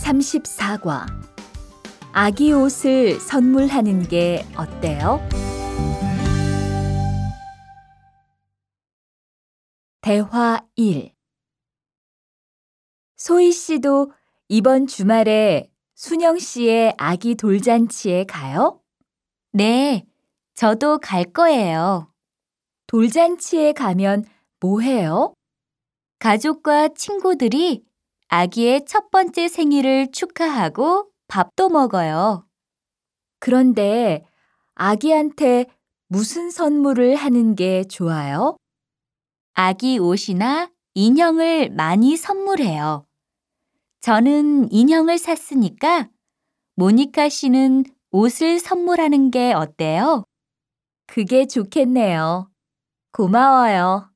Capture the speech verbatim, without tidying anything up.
삼십사 과 아기 옷을 선물하는 게 어때요? 대화 일. 소희 씨도 이번 주말에 순영 씨의 아기 돌잔치에 가요? 네, 저도 갈 거예요. 돌잔치에 가면 뭐 해요? 가족과 친구들이 아기의 첫 번째 생일을 축하하고 밥도 먹어요. 그런데 아기한테 무슨 선물을 하는 게 좋아요? 아기 옷이나 인형을 많이 선물해요. 저는 인형을 샀으니까 모니카 씨는 옷을 선물하는 게 어때요? 그게 좋겠네요. 고마워요.